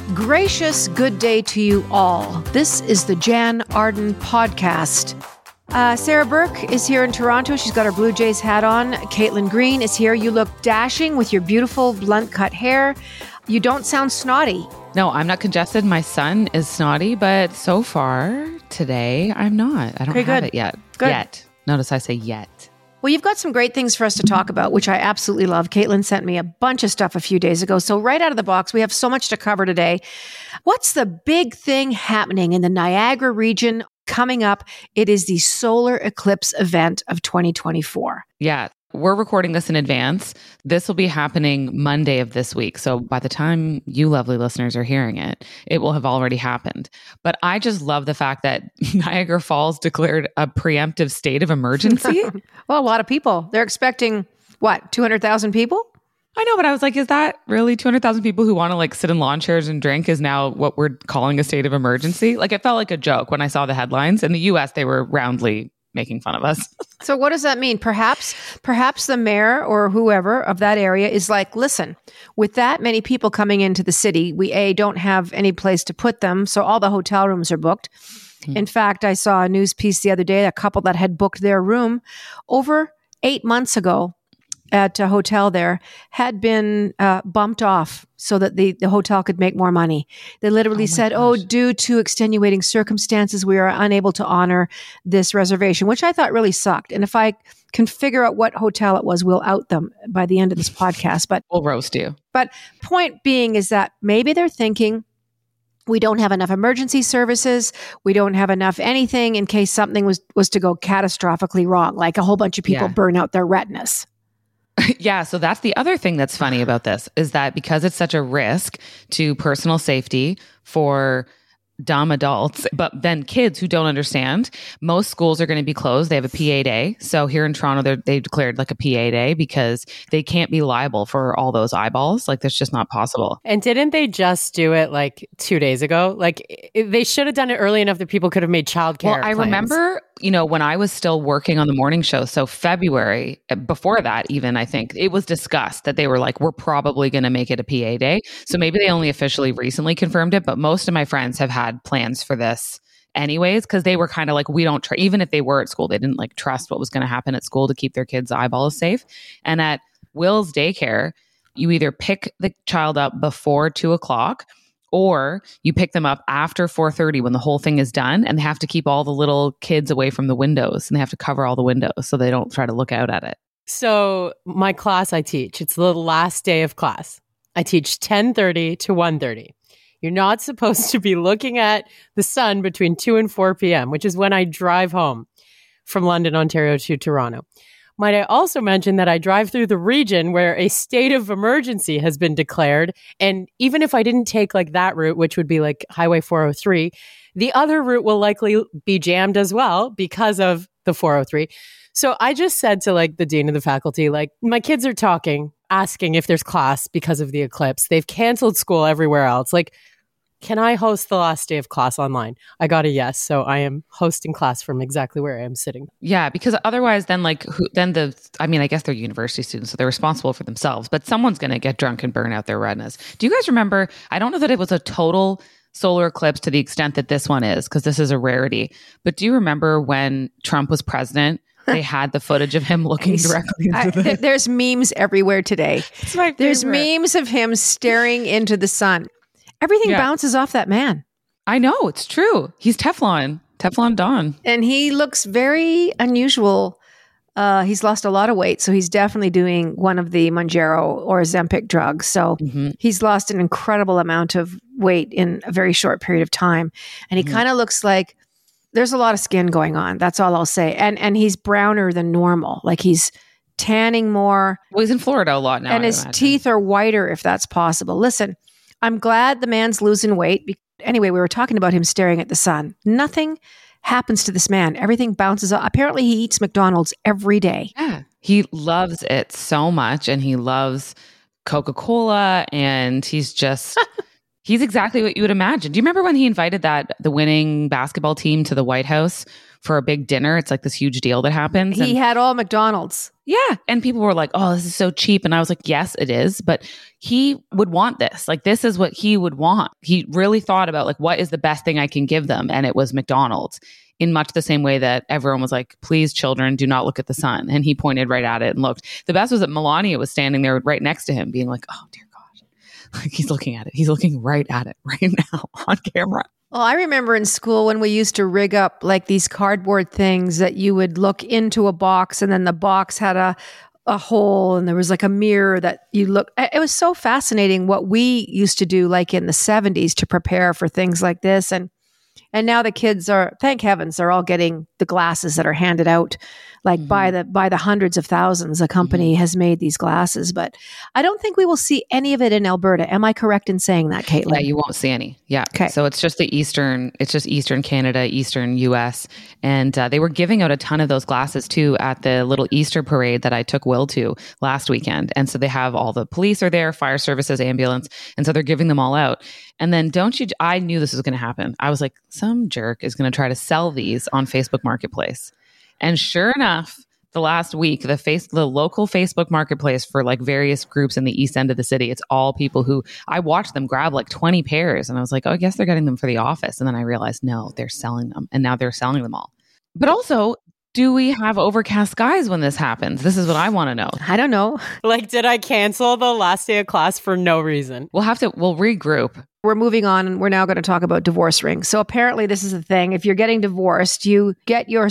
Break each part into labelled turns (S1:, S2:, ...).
S1: Gracious good day to you all. This is the Jan Arden podcast. Sarah Burke is here in Toronto. She's got her Blue Jays hat on. Caitlin Green is here. You look dashing with your beautiful blunt cut hair. You don't sound snotty.
S2: No, I'm not congested. My son is snotty, but so far today, I'm not. I don't have it yet.
S1: Good.
S2: Yet. Notice I say yet.
S1: Well, you've got some great things for us to talk about, which I absolutely love. Caitlin sent me a bunch of stuff a few days ago. So right out of the box, we have so much to cover today. What's the big thing happening in the Niagara region coming up? It is the solar eclipse event of 2024.
S2: Yeah. We're recording this in advance. This will be happening Monday of this week. So by the time you lovely listeners are hearing it, it will have already happened. But I just love the fact that Niagara Falls declared a preemptive state of emergency.
S1: Well, a lot of people. They're expecting, 200,000 people?
S2: I know, but I was like, is that really 200,000 people who want to like sit in lawn chairs and drink is now what we're calling a state of emergency? Like it felt like a joke when I saw the headlines. In the US, they were roundly making fun of us.
S1: So what does that mean? Perhaps the mayor or whoever of that area is like, listen, with that many people coming into the city, we don't have any place to put them. So all the hotel rooms are booked. Mm-hmm. In fact, I saw a news piece the other day, a couple that had booked their room over 8 months ago at a hotel there had been bumped off so that the hotel could make more money. They literally said, due to extenuating circumstances, we are unable to honor this reservation, which I thought really sucked. And if I can figure out what hotel it was, we'll out them by the end of this podcast. But
S2: we'll roast you.
S1: But point being is that maybe they're thinking, we don't have enough emergency services. We don't have enough anything in case something was to go catastrophically wrong, like a whole bunch of people burn out their retinas.
S2: Yeah. So that's the other thing that's funny about this is that because it's such a risk to personal safety for dumb adults, but then kids who don't understand, most schools are going to be closed. They have a PA day. So here in Toronto, they declared like a PA day because they can't be liable for all those eyeballs. Like that's just not possible.
S3: And didn't they just do it like 2 days ago? Like they should have done it early enough that people could have made childcare
S2: Well, I remember, when I was still working on the morning show, so February, before that even, I think, it was discussed that they were like, we're probably going to make it a PA day. So maybe they only officially recently confirmed it, but most of my friends have had plans for this anyways, because they were kind of like, we don't, even if they were at school, they didn't like trust what was going to happen at school to keep their kids' eyeballs safe. And at Will's daycare, you either pick the child up before 2:00 or you pick them up after 4:30 when the whole thing is done, and they have to keep all the little kids away from the windows and they have to cover all the windows so they don't try to look out at it.
S3: So my class I teach, it's the last day of class. I teach 10:30 to 1:30. You're not supposed to be looking at the sun between 2 and 4 p.m., which is when I drive home from London, Ontario to Toronto. Might I also mention that I drive through the region where a state of emergency has been declared. And even if I didn't take like that route, which would be like Highway 403, the other route will likely be jammed as well because of the 403. So I just said to like the dean of the faculty, like my kids are talking, asking if there's class because of the eclipse. They've canceled school everywhere else. Like, can I host the last day of class online? I got a yes. So I am hosting class from exactly where I am sitting.
S2: Yeah, because otherwise then I guess they're university students, so they're responsible for themselves, but someone's going to get drunk and burn out their retinas. Do you guys remember, I don't know that it was a total solar eclipse to the extent that this one is, because this is a rarity, but do you remember when Trump was president, they had the footage of him looking directly into the...
S1: There's memes everywhere today. There's memes of him staring into the sun. Everything bounces off that man.
S2: I know, it's true. He's Teflon Don. And
S1: he looks very unusual. He's lost a lot of weight, so he's definitely doing one of the Mounjaro or Ozempic drugs. So he's lost an incredible amount of weight in a very short period of time. And he kind of looks like there's a lot of skin going on. That's all I'll say. And he's browner than normal. Like he's tanning more.
S2: Well, he's in Florida a lot now.
S1: And his teeth are whiter, if that's possible. Listen, I'm glad the man's losing weight. Anyway, we were talking about him staring at the sun. Nothing happens to this man. Everything bounces up. Apparently, he eats McDonald's every day.
S2: Yeah. He loves it so much, and he loves Coca-Cola, and he's just... He's exactly what you would imagine. Do you remember when he invited the winning basketball team to the White House for a big dinner? It's like this huge deal that happens.
S1: He had all McDonald's.
S2: Yeah. And people were like, oh, this is so cheap. And I was like, yes, it is. But he would want this. Like, this is what he would want. He really thought about like, what is the best thing I can give them? And it was McDonald's, in much the same way that everyone was like, please, children, do not look at the sun. And he pointed right at it and looked. The best was that Melania was standing there right next to him being like, oh, dear God. Like, he's looking at it. He's looking right at it right now on camera.
S1: Well, I remember in school when we used to rig up like these cardboard things that you would look into a box and then the box had a hole and there was like a mirror that you look. It was so fascinating what we used to do like in the 70s to prepare for things like this. And now the kids are, thank heavens, they're all getting the glasses that are handed out like by the hundreds of thousands. A company has made these glasses, but I don't think we will see any of it in Alberta. Am I correct in saying that, Caitlin?
S2: Yeah, you won't see any. Yeah.
S1: Okay.
S2: So it's just Eastern Canada, Eastern US. And they were giving out a ton of those glasses too at the little Easter parade that I took Will to last weekend. And so they have all the police are there, fire services, ambulance. And so they're giving them all out. And then I knew this was going to happen. I was like, some jerk is going to try to sell these on Facebook Marketplace. And sure enough, the last week, the local Facebook Marketplace for like various groups in the east end of the city, it's all people who I watched them grab like 20 pairs. And I was like, oh, I guess they're getting them for the office. And then I realized, no, they're selling them. And now they're selling them all. But also, do we have overcast skies when this happens? This is what I want to know.
S1: I don't know.
S3: Like, did I cancel the last day of class for no reason?
S2: We'll regroup.
S1: We're moving on and we're now going to talk about divorce rings. So apparently this is a thing. If you're getting divorced, you get your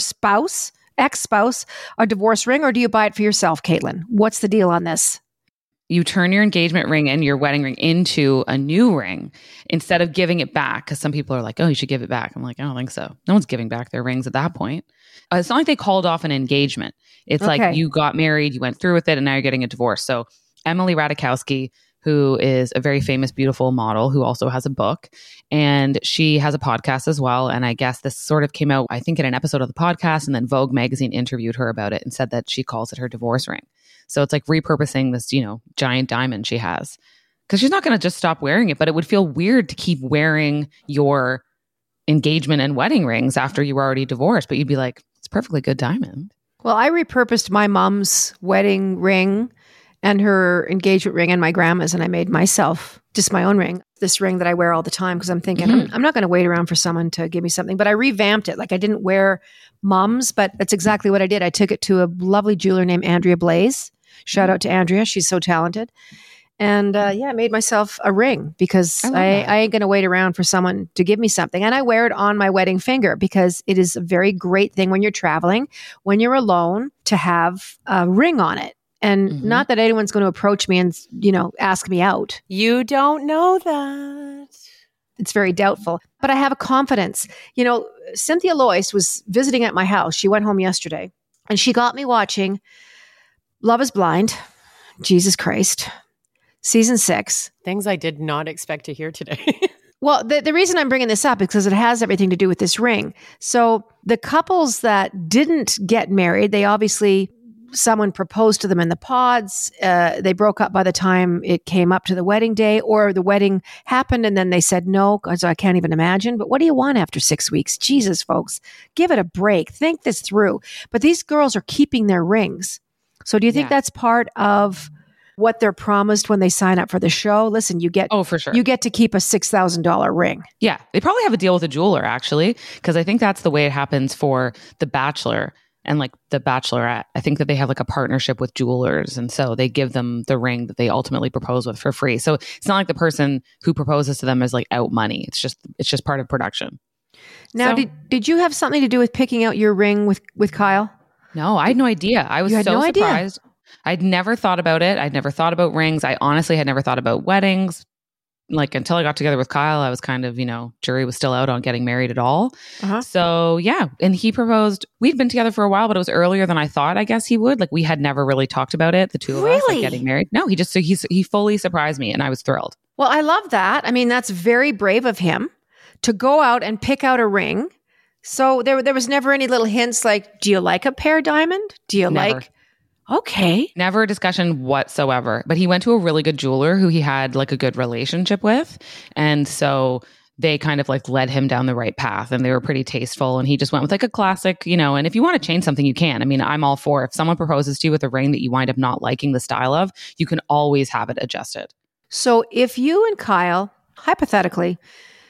S1: ex-spouse, a divorce ring, or do you buy it for yourself, Caitlin? What's the deal on this?
S2: You turn your engagement ring and your wedding ring into a new ring instead of giving it back. Because some people are like, oh, you should give it back. I'm like, I don't think so. No one's giving back their rings at that point. It's not like they called off an engagement. It's like you got married, you went through with it, and now you're getting a divorce. So Emily Ratajkowski, who is a very famous, beautiful model who also has a book, and she has a podcast as well. And I guess this sort of came out, I think, in an episode of the podcast, and then Vogue magazine interviewed her about it and said that she calls it her divorce ring. So it's like repurposing this, giant diamond she has. Because she's not going to just stop wearing it, but it would feel weird to keep wearing your engagement and wedding rings after you were already divorced. But you'd be like, it's a perfectly good diamond.
S1: Well, I repurposed my mom's wedding ring and her engagement ring and my grandma's, and I made myself just my own ring, this ring that I wear all the time because I'm thinking, I'm not going to wait around for someone to give me something. But I revamped it. Like, I didn't wear mom's, but that's exactly what I did. I took it to a lovely jeweler named Andrea Blaze. Shout out to Andrea. She's so talented. And I made myself a ring because I ain't going to wait around for someone to give me something. And I wear it on my wedding finger because it is a very great thing when you're traveling, when you're alone, to have a ring on it. And not that anyone's going to approach me and, ask me out.
S3: You don't know that.
S1: It's very doubtful. But I have a confidence. Cynthia Loyce was visiting at my house. She went home yesterday and she got me watching Love is Blind. Jesus Christ. Season 6.
S3: Things I did not expect to hear today.
S1: Well, the reason I'm bringing this up is because it has everything to do with this ring. So the couples that didn't get married, they obviously, someone proposed to them in the pods. They broke up by the time it came up to the wedding day, or the wedding happened and then they said no, so I can't even imagine. But what do you want after 6 weeks? Jesus, folks, give it a break. Think this through. But these girls are keeping their rings. So do you think that's part of what they're promised when they sign up for the show? Listen, you get
S2: for sure.
S1: You get to keep a $6,000 ring.
S2: Yeah, they probably have a deal with a jeweler actually, because I think that's the way it happens for The Bachelor and like The Bachelorette. I think that they have like a partnership with jewelers, and so they give them the ring that they ultimately propose with for free. So it's not like the person who proposes to them is like out money. It's just part of production.
S1: Now, did you have something to do with picking out your ring with Kyle?
S2: No, I had no idea. I was so surprised. I'd never thought about it. I'd never thought about rings. I honestly had never thought about weddings. Like, until I got together with Kyle, I was kind of, jury was still out on getting married at all. So yeah. And he proposed, we'd been together for a while, but it was earlier than I thought, I guess he would. Like, we had never really talked about it, the two of us, like getting married. No, he fully surprised me and I was thrilled.
S1: Well, I love that. I mean, that's very brave of him to go out and pick out a ring. So there was never any little hints like, do you like a pear diamond? Do you like... Okay.
S2: Never a discussion whatsoever. But he went to a really good jeweler who he had like a good relationship with. And so they kind of like led him down the right path, and they were pretty tasteful. And he just went with like a classic, and if you want to change something, you can. I mean, I'm all for if someone proposes to you with a ring that you wind up not liking the style of, you can always have it adjusted.
S1: So if you and Kyle, hypothetically,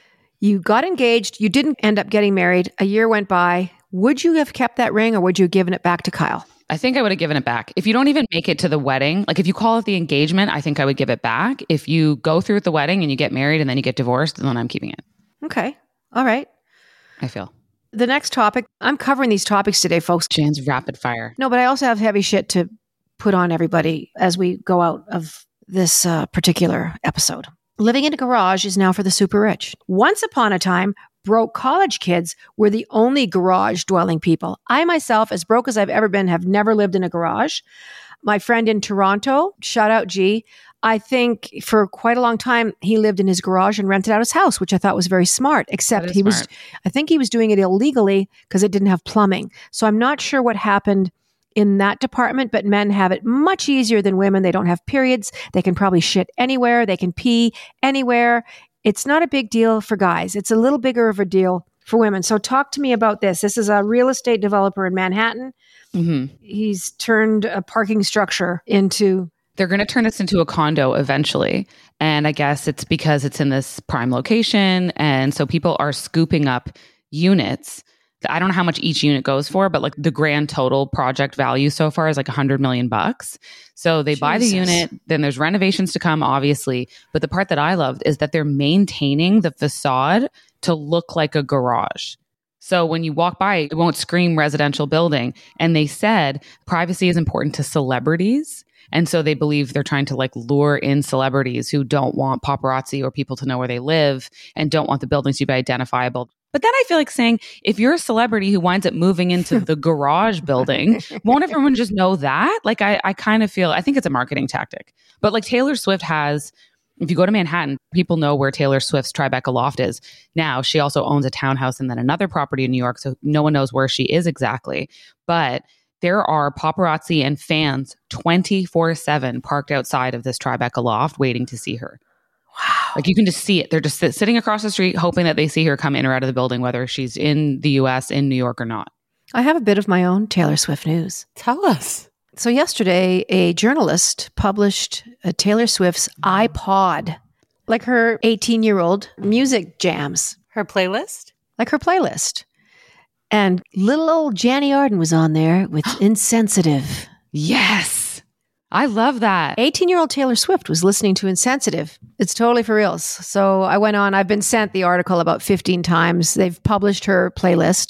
S1: you got engaged, you didn't end up getting married, a year went by, would you have kept that ring or would you have given it back to Kyle?
S2: I think I would have given it back. If you don't even make it to the wedding, like if you call it the engagement, I think I would give it back. If you go through with the wedding and you get married and then you get divorced, then I'm keeping it.
S1: Okay. All right.
S2: I feel.
S1: The next topic, I'm covering these topics today, folks.
S2: Jan's rapid fire.
S1: No, but I also have heavy shit to put on everybody as we go out of this particular episode. Living in a garage is now for the super rich. Once upon a time, broke college kids were the only garage dwelling people. I myself, as broke as I've ever been, have never lived in a garage. My friend in Toronto, shout out G, I think for quite a long time, he lived in his garage and rented out his house, which I thought was very smart, except I think he was doing it illegally because it didn't have plumbing. So I'm not sure what happened in that department, but men have it much easier than women. They don't have periods. They can probably shit anywhere. They can pee anywhere. It's not a big deal for guys. It's a little bigger of a deal for women. So talk to me about this. This is a real estate developer in Manhattan.
S2: Mm-hmm.
S1: He's turned a parking structure into...
S2: They're going to turn this into a condo eventually. And I guess it's because it's in this prime location. And so people are scooping up units. I don't know how much each unit goes for, but like the grand total project value so far is like $100 million. So they buy the unit, then there's renovations to come, obviously. But the part that I loved is that they're maintaining the facade to look like a garage. So when you walk by, it won't scream residential building. And they said privacy is important to celebrities. And so they believe they're trying to like lure in celebrities who don't want paparazzi or people to know where they live and don't want the buildings to be identifiable. But then I feel like saying, if you're a celebrity who winds up moving into the garage building, won't everyone just know that? Like, I kind of feel, I think it's a marketing tactic. But like Taylor Swift has, if you go to Manhattan, people know where Taylor Swift's Tribeca Loft is. Now, she also owns a townhouse and then another property in New York. So no one knows where she is exactly. But there are paparazzi and fans 24/7 parked outside of this Tribeca Loft waiting to see her.
S1: Wow.
S2: Like you can just see it. They're just sitting across the street hoping that they see her come in or out of the building, whether she's in the US, in New York or not.
S1: I have a bit of my own Taylor Swift news.
S3: Tell us.
S1: So yesterday, a journalist published Taylor Swift's iPod, like her 18-year-old music jams.
S3: Her playlist?
S1: Like her playlist. And little old Janny Arden was on there with Insensitive.
S2: Yes. I love that.
S1: 18-year-old Taylor Swift was listening to Insensitive. It's totally for reals. So I went on. I've been sent the article about 15 times. They've published her playlist.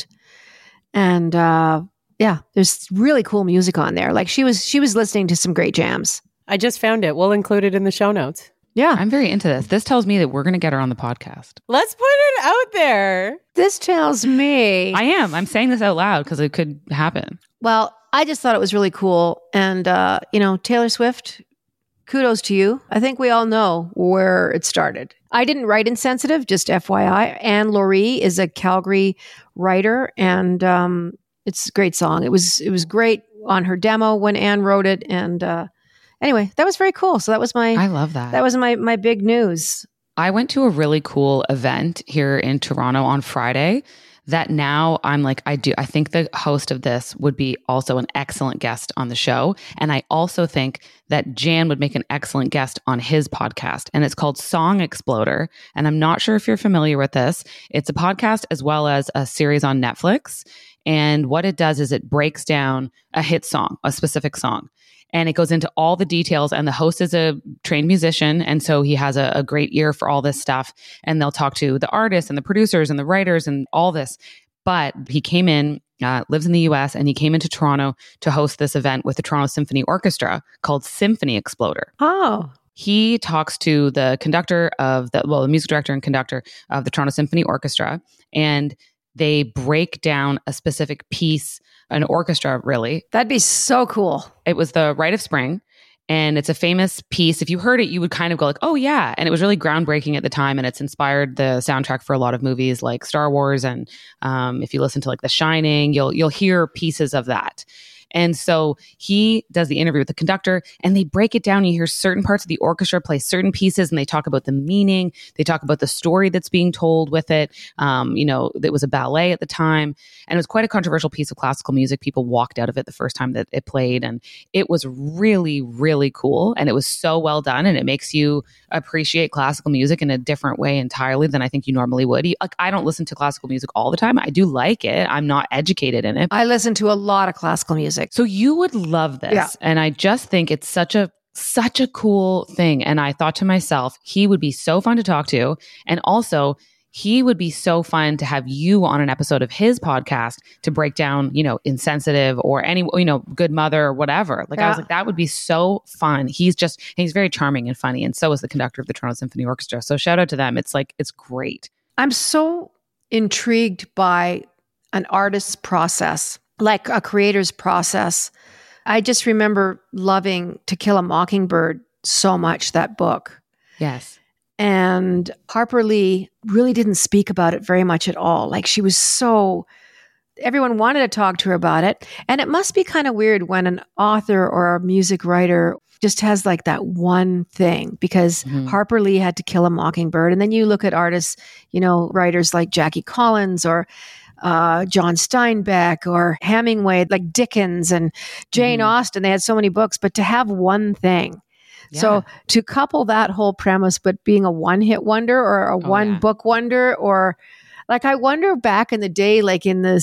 S1: And yeah, there's really cool music on there. Like she was listening to some great jams.
S3: I just found it. We'll include it in the show notes.
S1: Yeah.
S2: I'm very into this. This tells me that we're going to get her on the podcast.
S3: Let's put it out there.
S1: This tells me.
S2: I am. I'm saying this out loud because it could happen.
S1: Well, I just thought it was really cool. And, Taylor Swift, kudos to you. I think we all know where it started. I didn't write Insensitive, just FYI. Anne Laurie is a Calgary writer, and it's a great song. It was great on her demo when Anne wrote it. And anyway, that was very cool. So that was
S2: I love that.
S1: That was my big news.
S2: I went to a really cool event here in Toronto on Friday that now I'm like, I think the host of this would be also an excellent guest on the show. And I also think that Jan would make an excellent guest on his podcast. And it's called Song Exploder. And I'm not sure if you're familiar with this. It's a podcast as well as a series on Netflix. And what it does is it breaks down a hit song, a specific song. And it goes into all the details. And the host is a trained musician. And so he has a great ear for all this stuff. And they'll talk to the artists and the producers and the writers and all this. But he came in, lives in the US, and he came into Toronto to host this event with the Toronto Symphony Orchestra called Symphony Exploder.
S1: Oh.
S2: He talks to the conductor of the music director and conductor of the Toronto Symphony Orchestra. And they break down a specific piece, an orchestra, really.
S1: That'd be so cool.
S2: It was the Rite of Spring, and it's a famous piece. If you heard it, you would kind of go like, oh yeah. And it was really groundbreaking at the time, and it's inspired the soundtrack for a lot of movies like Star Wars. And if you listen to like The Shining, you'll hear pieces of that. And so he does the interview with the conductor and they break it down. You hear certain parts of the orchestra play certain pieces and they talk about the meaning. They talk about the story that's being told with it. It was a ballet at the time and it was quite a controversial piece of classical music. People walked out of it the first time that it played and it was really, really cool. And it was so well done and it makes you appreciate classical music in a different way entirely than I think you normally would. Like, I don't listen to classical music all the time. I do like it. I'm not educated in it.
S1: I listen to a lot of classical music.
S2: So you would love this.
S1: Yeah.
S2: And I just think it's such a cool thing. And I thought to myself, he would be so fun to talk to. And also, he would be so fun to have you on an episode of his podcast to break down, Insensitive or any, Good Mother or whatever. Like, I was like, that would be so fun. He's very charming and funny. And so is the conductor of the Toronto Symphony Orchestra. So shout out to them. It's great.
S1: I'm so intrigued by an artist's process, like a creator's process. I just remember loving To Kill a Mockingbird so much, that book.
S2: Yes.
S1: And Harper Lee really didn't speak about it very much at all. Like, she was everyone wanted to talk to her about it. And it must be kind of weird when an author or a music writer just has like that one thing, because Harper Lee had To Kill a Mockingbird. And then you look at artists, writers like Jackie Collins or John Steinbeck or Hemingway, like Dickens and Jane Austen. They had so many books, but to have one thing. Yeah. So to couple that whole premise, but being a one-hit wonder or a one-book wonder, or like, I wonder back in the day, like in the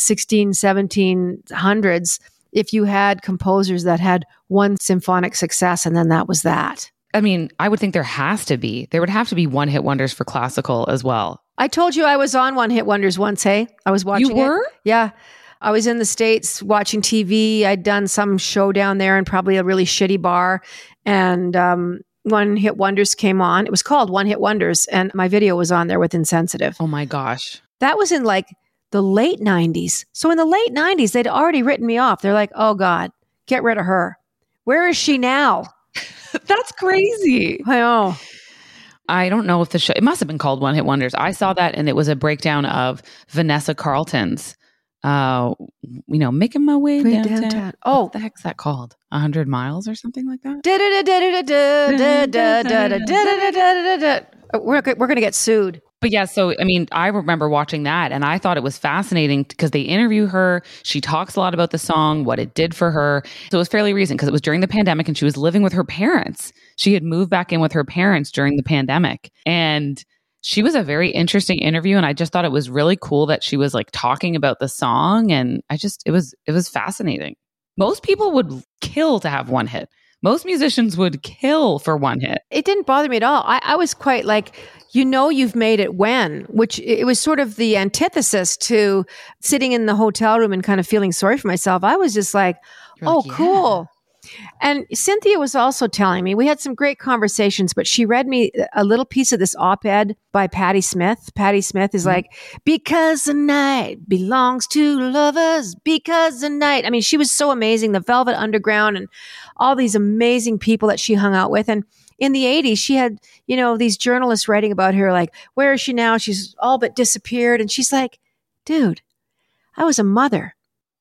S1: 1700s, if you had composers that had one symphonic success and then that was that.
S2: I mean, I would think there would have to be one-hit wonders for classical as well.
S1: I told you I was on one-hit wonders once, hey? I was watching it.
S2: You were?
S1: Yeah. I was in the States watching TV. I'd done some show down there in probably a really shitty bar. And One Hit Wonders came on. It was called One Hit Wonders. And my video was on there with Insensitive.
S2: Oh my gosh.
S1: That was in like the late 90s. So in the late 90s, they'd already written me off. They're like, oh God, get rid of her. Where is she now?
S2: That's crazy.
S1: I know.
S2: I don't know if the show, it must have been called One Hit Wonders. I saw that and it was a breakdown of Vanessa Carlton's, making my way downtown.
S1: Oh,
S2: what the heck's that called? 100 Miles or something like that?
S1: We're going to get sued.
S2: But yeah, so I mean, I remember watching that and I thought it was fascinating because they interview her. She talks a lot about the song, what it did for her. So it was fairly recent because it was during the pandemic and she was living with her parents. She had moved back in with her parents during the pandemic. And she was a very interesting interview. And I just thought it was really cool that she was like talking about the song. And it was fascinating. Most people would kill to have one hit. Most musicians would kill for one hit.
S1: It didn't bother me at all. I was quite like, you've made it when, which it was sort of the antithesis to sitting in the hotel room and kind of feeling sorry for myself. I was just like, cool. And Cynthia was also telling me, we had some great conversations, but she read me a little piece of this op-ed by Patti Smith. Patti Smith is like, because the night belongs to lovers, because the night. I mean, she was so amazing. The Velvet Underground and all these amazing people that she hung out with. And in the 80s, she had, these journalists writing about her, like, where is she now? She's all but disappeared. And she's like, dude, I was a mother.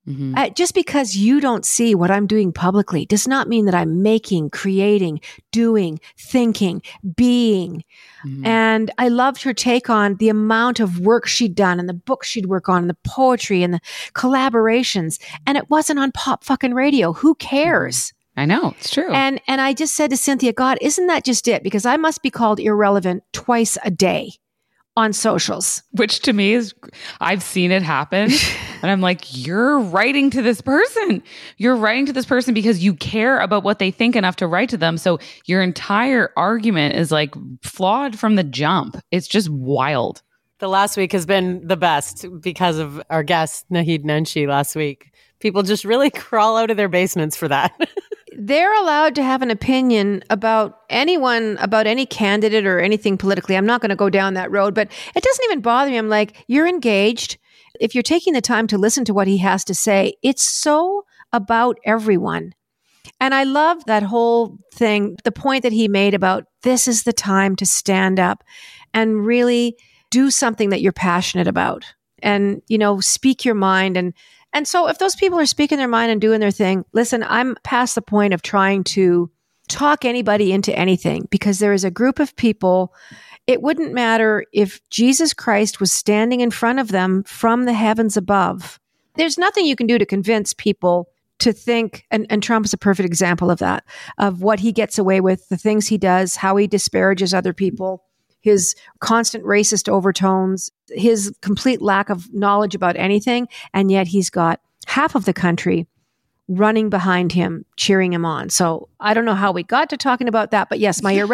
S1: Just because you don't see what I'm doing publicly does not mean that I'm making, creating, doing, thinking, being. And I loved her take on the amount of work she'd done and the books she'd work on and the poetry and the collaborations. And it wasn't on pop fucking radio. Who cares?
S2: I know, it's true.
S1: And I just said to Cynthia, God, isn't that just it? Because I must be called irrelevant twice a day on socials.
S2: Which to me is, I've seen it happen. And I'm like, you're writing to this person. You're writing to this person because you care about what they think enough to write to them. So your entire argument is like flawed from the jump. It's just wild.
S3: The last week has been the best because of our guest, Naheed Nenshi, last week. People just really crawl out of their basements for that.
S1: They're allowed to have an opinion about anyone, about any candidate or anything politically. I'm not going to go down that road, but it doesn't even bother me. I'm like, you're engaged. If you're taking the time to listen to what he has to say, it's so about everyone. And I love that whole thing, the point that he made about this is the time to stand up and really do something that you're passionate about and, speak your mind. And so if those people are speaking their mind and doing their thing, listen, I'm past the point of trying to talk anybody into anything, because there is a group of people. It wouldn't matter if Jesus Christ was standing in front of them from the heavens above. There's nothing you can do to convince people to think, and Trump is a perfect example of that, of what he gets away with, the things he does, how he disparages other people, his constant racist overtones, his complete lack of knowledge about anything. And yet he's got half of the country running behind him, cheering him on. So I don't know how we got to talking about that, but yes, my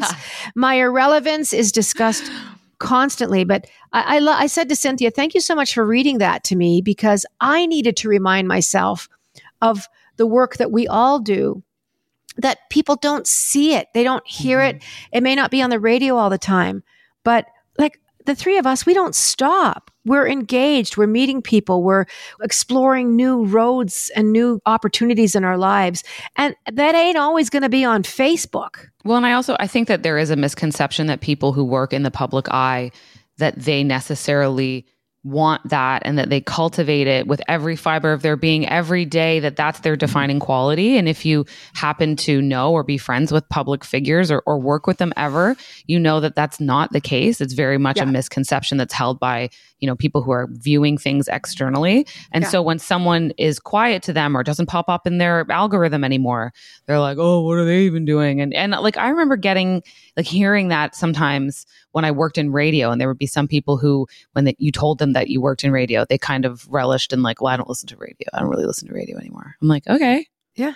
S1: irrelevance is discussed constantly. But I said to Cynthia, thank you so much for reading that to me, because I needed to remind myself of the work that we all do, that people don't see it. They don't hear it. It may not be on the radio all the time, but like the three of us, we don't stop. We're engaged. We're meeting people. We're exploring new roads and new opportunities in our lives. And that ain't always going to be on Facebook.
S2: Well, and I think that there is a misconception that people who work in the public eye, that they necessarily want that and that they cultivate it with every fiber of their being every day, that that's their defining quality. And if you happen to know or be friends with public figures or work with them ever, you know that that's not the case. It's very much a misconception that's held by, people who are viewing things externally. And so when someone is quiet to them or doesn't pop up in their algorithm anymore, they're like, oh, what are they even doing? And like, I remember hearing that sometimes when I worked in radio, and there would be some people who, when you told them that you worked in radio, they kind of relished and like, well, I don't listen to radio. I don't really listen to radio anymore. I'm like, okay.
S1: Yeah.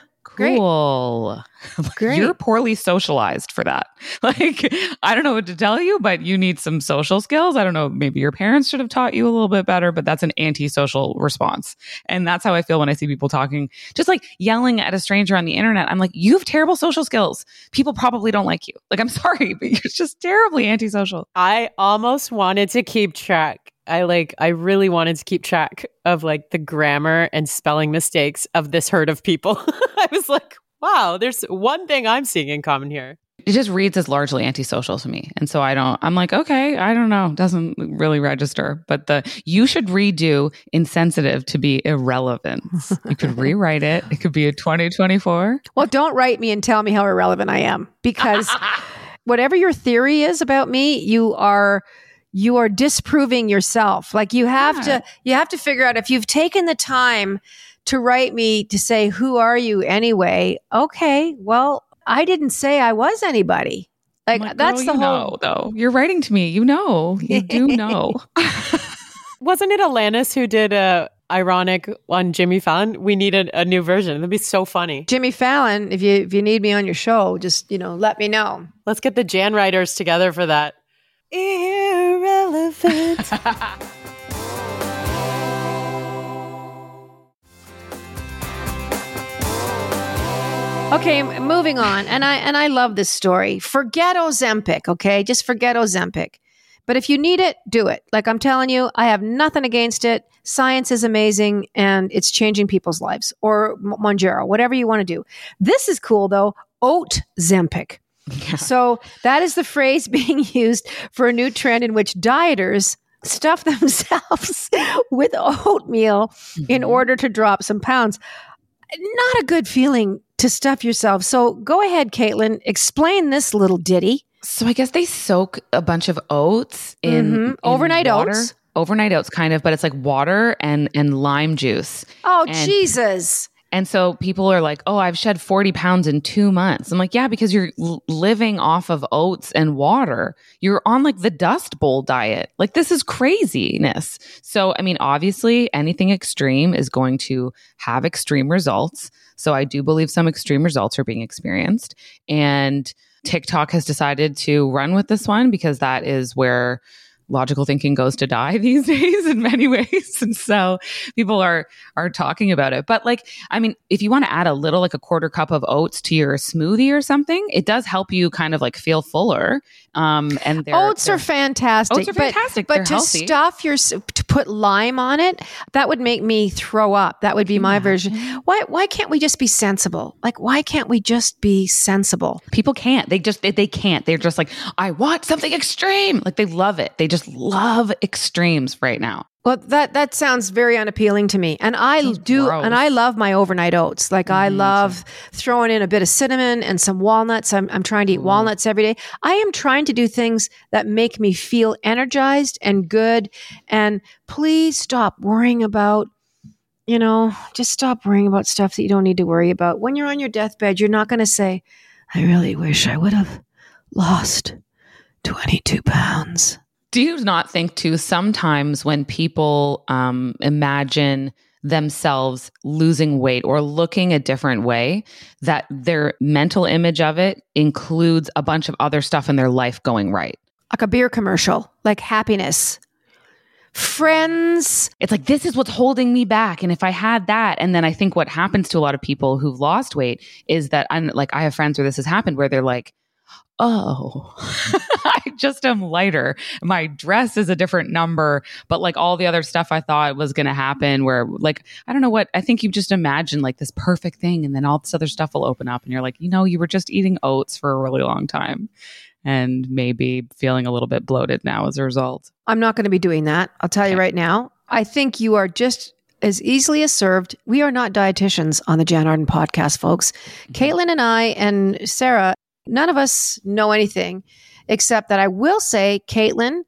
S2: Cool.
S1: Great.
S2: You're poorly socialized for that. Like, I don't know what to tell you, but you need some social skills. I don't know. Maybe your parents should have taught you a little bit better, but that's an antisocial response. And that's how I feel when I see people talking, just like yelling at a stranger on the internet. I'm like, you have terrible social skills. People probably don't like you. Like, I'm sorry, but you're just terribly antisocial.
S3: I almost wanted to keep track. I really wanted to keep track of like the grammar and spelling mistakes of this herd of people. I was like, wow, there's one thing I'm seeing in common here.
S2: It just reads as largely antisocial to me. And so I'm like, okay, I don't know. Doesn't really register. But you should redo insensitive to be irrelevant. You could rewrite it. It could be a 2024.
S1: Well, don't write me and tell me how irrelevant I am, because whatever your theory is about me, you are disproving yourself. Like you have to figure out, if you've taken the time to write me to say, who are you anyway? Okay, well, I didn't say I was anybody. Like that's the whole.
S2: Though you're writing to me, you do know.
S3: Wasn't it Alanis who did a ironic on Jimmy Fallon? We need a new version. That'd be so funny.
S1: Jimmy Fallon, if you need me on your show, just let me know.
S3: Let's get the Jan writers together for that. Irrelevant.
S1: Okay, moving on. And I love this story. Forget Ozempic, okay? Just forget Ozempic. But if you need it, do it. Like I'm telling you, I have nothing against it. Science is amazing and it's changing people's lives. Or Mounjaro, whatever you want to do. This is cool though. Oat-Zempic. Yeah. So that is the phrase being used for a new trend in which dieters stuff themselves with oatmeal in order to drop some pounds. Not a good feeling to stuff yourself. So go ahead, Caitlin, explain this little ditty.
S2: So I guess they soak a bunch of oats in
S1: overnight
S2: water.
S1: Oats.
S2: Overnight oats, kind of, but it's like water and lime juice.
S1: Oh, Jesus.
S2: And so people are like, oh, I've shed 40 pounds in 2 months. I'm like, yeah, because you're living off of oats and water. You're on like the Dust Bowl diet. Like this is craziness. So, I mean, obviously anything extreme is going to have extreme results. So I do believe some extreme results are being experienced. And TikTok has decided to run with this one because that is where logical thinking goes to die these days in many ways. And so people are talking about it. But like, I mean, if you want to add a little, like a quarter cup of oats to your smoothie or something, it does help you kind of like feel fuller. And
S1: oats are fantastic.
S2: Oats are fantastic.
S1: But to
S2: healthy.
S1: stuff to put lime on it, that would make me throw up. That would be my version. Why can't we just be sensible? Like, why can't we just be sensible?
S2: People can't. They can't. They're just like, I want something extreme. Like they love it. They just love extremes right now.
S1: Well, that sounds very unappealing to me. And I
S2: gross.
S1: and I love my overnight oats. Like I love throwing in a bit of cinnamon and some walnuts. I'm trying to eat walnuts every day. I am trying to do things that make me feel energized and good. And please stop worrying about, just stop worrying about stuff that you don't need to worry about. When you're on your deathbed, you're not going to say, I really wish I would have lost 22 pounds.
S2: Do you not think too, sometimes when people imagine themselves losing weight or looking a different way, that their mental image of it includes a bunch of other stuff in their life going right?
S1: Like a beer commercial, like happiness, friends.
S2: It's like, this is what's holding me back. And if I had that, and then I think what happens to a lot of people who've lost weight is that I have friends where this has happened where they're like, oh, I just am lighter. My dress is a different number, but like all the other stuff I thought was going to happen where like, I don't know what, I think you just imagine like this perfect thing and then all this other stuff will open up and you're like, you were just eating oats for a really long time and maybe feeling a little bit bloated now as a result.
S1: I'm not going to be doing that. I'll tell you right now. I think you are just as easily as served. We are not dietitians on the Jan Arden podcast, folks. Caitlin and I and Sarah, none of us know anything except that I will say Caitlin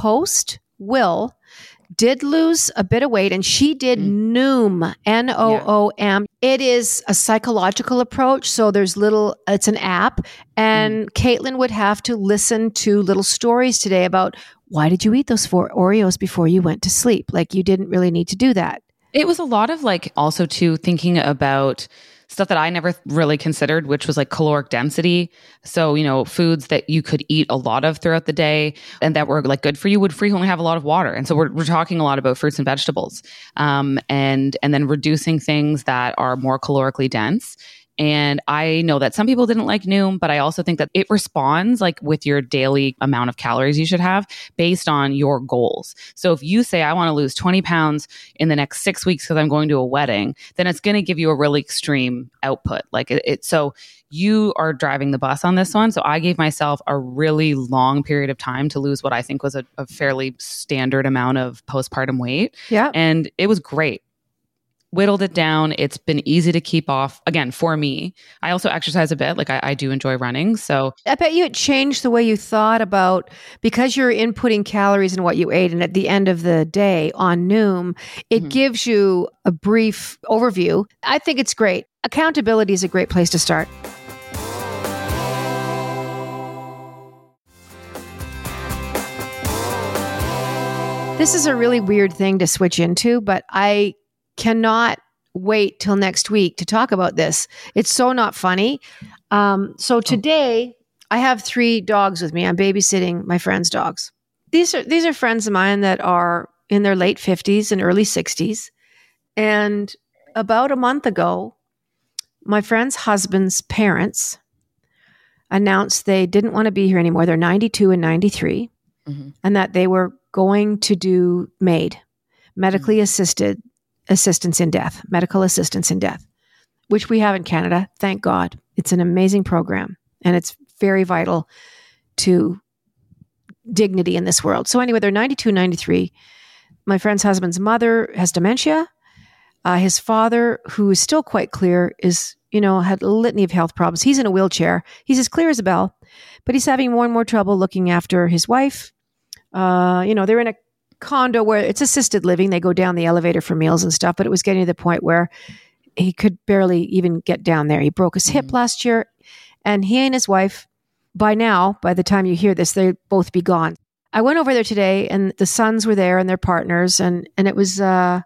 S1: post-Will did lose a bit of weight and she did Noom, Noom. It is a psychological approach. So it's an app and Caitlin would have to listen to little stories today about why did you eat those 4 Oreos before you went to sleep? Like you didn't really need to do that.
S2: It was a lot of like also too thinking about stuff that I never really considered, which was like caloric density. So, foods that you could eat a lot of throughout the day and that were like good for you would frequently have a lot of water. And so we're talking a lot about fruits and vegetables, and then reducing things that are more calorically dense. And I know that some people didn't like Noom, but I also think that it responds like with your daily amount of calories you should have based on your goals. So if you say, I want to lose 20 pounds in the next 6 weeks because I'm going to a wedding, then it's going to give you a really extreme output. Like so you are driving the bus on this one. So I gave myself a really long period of time to lose what I think was a fairly standard amount of postpartum weight.
S1: Yeah.
S2: And it was great. Whittled it down. It's been easy to keep off. Again, for me, I also exercise a bit. Like I do enjoy running. So
S1: I bet you it changed the way you thought about, because you're inputting calories in what you ate. And at the end of the day on Noom, it gives you a brief overview. I think it's great. Accountability is a great place to start. This is a really weird thing to switch into, but I cannot wait till next week to talk about this. It's so not funny. So today I have 3 dogs with me. I'm babysitting my friends' dogs. These are friends of mine that are in their late 50s and early 60s. And about a month ago, my friend's husband's parents announced they didn't want to be here anymore. They're 92 and 93, and that they were going to do MAID, medically assisted assistance in death, medical assistance in death, which we have in Canada. Thank God. It's an amazing program and it's very vital to dignity in this world. So anyway, they're 92, 93. My friend's husband's mother has dementia. His father, who is still quite clear, had a litany of health problems. He's in a wheelchair. He's as clear as a bell, but he's having more and more trouble looking after his wife. They're in a condo where it's assisted living. They go down the elevator for meals and stuff, but it was getting to the point where he could barely even get down there. He broke his hip last year, and he and his wife, by the time you hear this, they'd both be gone. I went over there today and the sons were there and their partners, and it was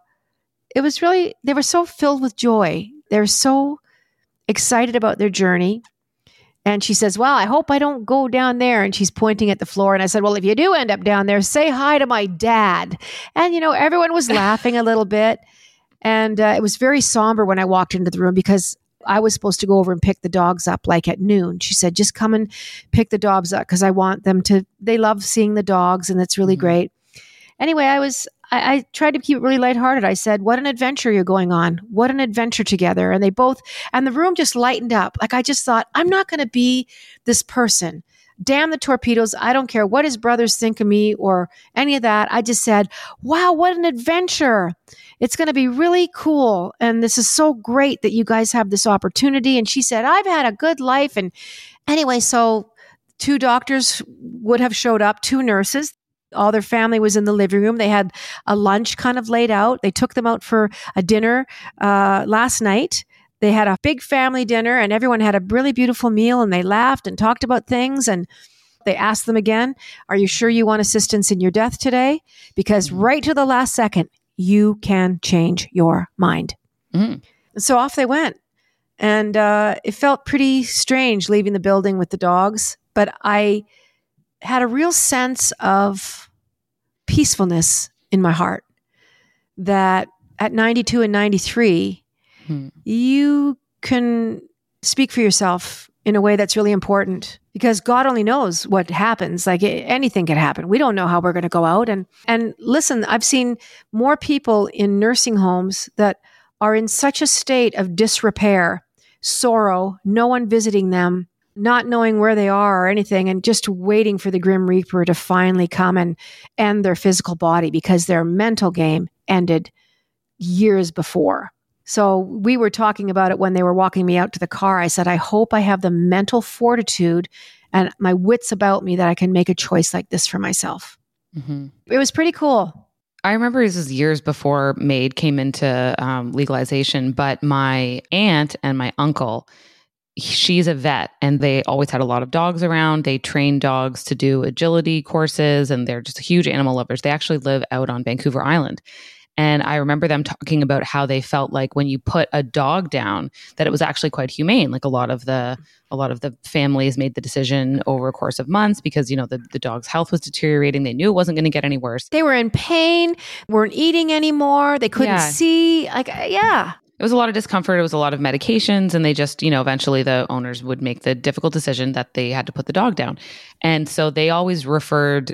S1: really, they were so filled with joy. They're so excited about their journey. And she says, well, I hope I don't go down there. And she's pointing at the floor. And I said, well, if you do end up down there, say hi to my dad. And, everyone was laughing a little bit. And it was very somber when I walked into the room because I was supposed to go over and pick the dogs up like at noon. She said, just come and pick the dogs up because I want them they love seeing the dogs and it's really great. Anyway, I tried to keep it really lighthearted. I said, what an adventure you're going on. What an adventure together. And the room just lightened up. Like I just thought, I'm not going to be this person damn the torpedoes. I don't care what his brothers think of me or any of that. I just said, wow, what an adventure. It's going to be really cool. And this is so great that you guys have this opportunity. And she said, I've had a good life. And anyway, so 2 doctors would have showed up, 2 nurses. All their family was in the living room. They had a lunch kind of laid out. They took them out for a dinner last night. They had a big family dinner and everyone had a really beautiful meal and they laughed and talked about things. And they asked them again, are you sure you want assistance in your death today? Because right to the last second, you can change your mind. So off they went. And it felt pretty strange leaving the building with the dogs. But I had a real sense of peacefulness in my heart that at 92 and 93, you can speak for yourself in a way that's really important because God only knows what happens. Like anything can happen. We don't know how we're going to go out. And listen, I've seen more people in nursing homes that are in such a state of disrepair, sorrow, no one visiting them, not knowing where they are or anything, and just waiting for the Grim Reaper to finally come and end their physical body because their mental game ended years before. So we were talking about it when they were walking me out to the car. I said, I hope I have the mental fortitude and my wits about me that I can make a choice like this for myself. It was pretty cool.
S2: I remember this was years before MAID came into legalization, but my aunt and my uncle, she's a vet and they always had a lot of dogs around. They train dogs to do agility courses and they're just huge animal lovers. They actually live out on Vancouver Island. And I remember them talking about how they felt like when you put a dog down, that it was actually quite humane. Like a lot of the families made the decision over a course of months because, the dog's health was deteriorating. They knew it wasn't going to get any worse.
S1: They were in pain, weren't eating anymore. They couldn't see.
S2: It was a lot of discomfort. It was a lot of medications. And they just, eventually the owners would make the difficult decision that they had to put the dog down. And so they always referred to